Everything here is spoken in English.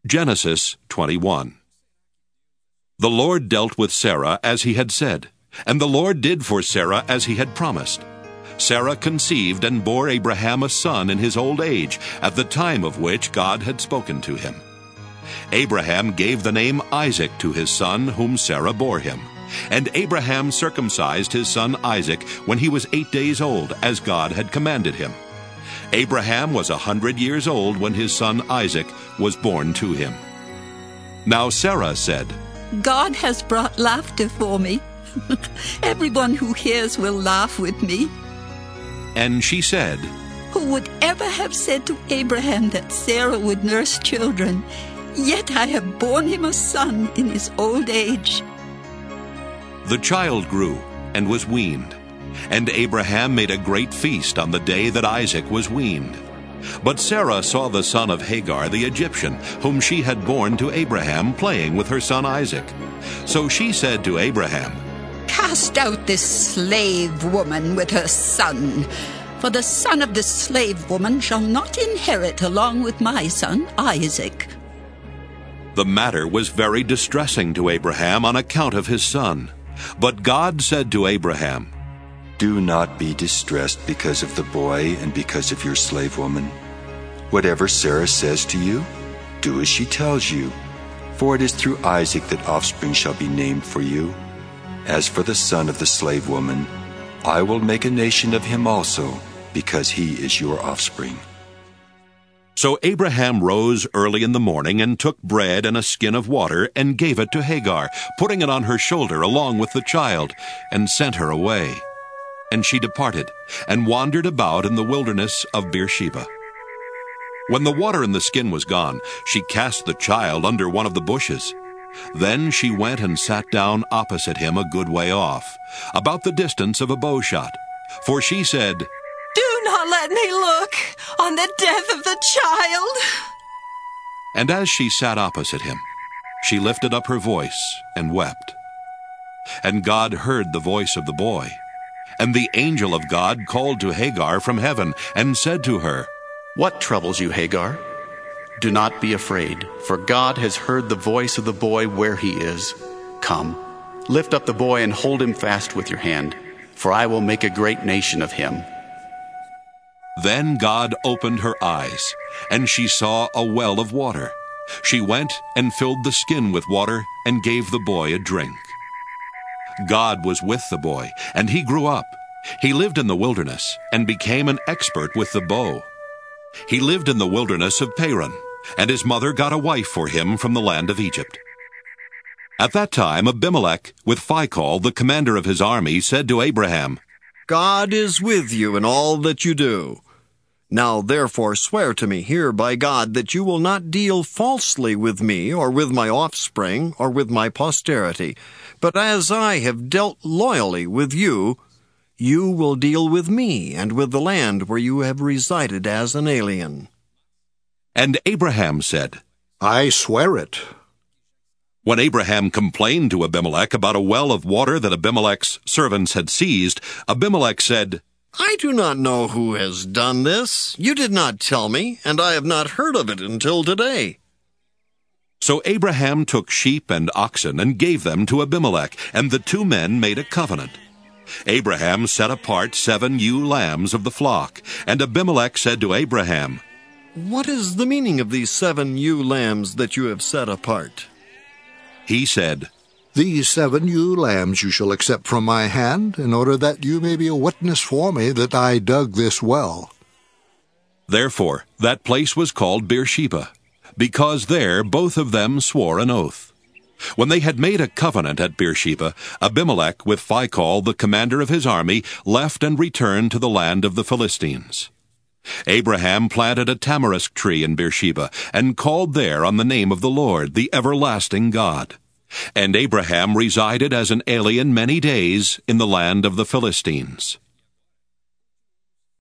Genesis 21. The Lord dealt with Sarah as he had said, and the Lord did for Sarah as he had promised. Sarah conceived and bore Abraham a son in his old age, at the time of which God had spoken to him. Abraham gave the name Isaac to his son whom Sarah bore him. And Abraham circumcised his son Isaac when he was 8 days old, as God had commanded him. Abraham was 100 years old when his son Isaac was born to him. Now Sarah said, God has brought laughter for me. Everyone who hears will laugh with me. And she said, Who would ever have said to Abraham that Sarah would nurse children? Yet I have borne him a son in his old age. The child grew and was weaned, and Abraham made a great feast on the day that Isaac was weaned. But Sarah saw the son of Hagar the Egyptian, whom she had borne to Abraham, playing with her son Isaac. So she said to Abraham, Cast out this slave woman with her son, for the son of the slave woman shall not inherit along with my son Isaac. The matter was very distressing to Abraham on account of his son. But God said to Abraham, Do not be distressed because of the boy and because of your slave woman. Whatever Sarah says to you, do as she tells you, for it is through Isaac that offspring shall be named for you. As for the son of the slave woman, I will make a nation of him also, because he is your offspring. So Abraham rose early in the morning and took bread and a skin of water and gave it to Hagar, putting it on her shoulder along with the child, and sent her away. And she departed and wandered about in the wilderness of Beersheba. When the water in the skin was gone, she cast the child under one of the bushes. Then she went and sat down opposite him a good way off, about the distance of a bow shot. For she said, Do not let me look on the death of the child. And as she sat opposite him, she lifted up her voice and wept. And God heard the voice of the boy. And the angel of God called to Hagar from heaven and said to her, What troubles you, Hagar? Do not be afraid, for God has heard the voice of the boy where he is. Come, lift up the boy and hold him fast with your hand, for I will make a great nation of him. Then God opened her eyes, and she saw a well of water. She went and filled the skin with water and gave the boy a drink. God was with the boy, and he grew up. He lived in the wilderness and became an expert with the bow. He lived in the wilderness of Paran, and his mother got a wife for him from the land of Egypt. At that time Abimelech, with Phicol, the commander of his army, said to Abraham, God is with you in all that you do. Now therefore swear to me here by God that you will not deal falsely with me, or with my offspring, or with my posterity, but as I have dealt loyally with you, you will deal with me and with the land where you have resided as an alien. And Abraham said, I swear it. When Abraham complained to Abimelech about a well of water that Abimelech's servants had seized, Abimelech said, I do not know who has done this. You did not tell me, and I have not heard of it until today. So Abraham took sheep and oxen and gave them to Abimelech, and the two men made a covenant. Abraham set apart 7 ewe lambs of the flock, and Abimelech said to Abraham, What is the meaning of these 7 ewe lambs that you have set apart? He said, These 7 ewe lambs you shall accept from my hand, in order that you may be a witness for me that I dug this well. Therefore that place was called Beersheba, because there both of them swore an oath. When they had made a covenant at Beersheba, Abimelech, with Phicol, the commander of his army, left and returned to the land of the Philistines. Abraham planted a tamarisk tree in Beersheba, and called there on the name of the Lord, the everlasting God. And Abraham resided as an alien many days in the land of the Philistines.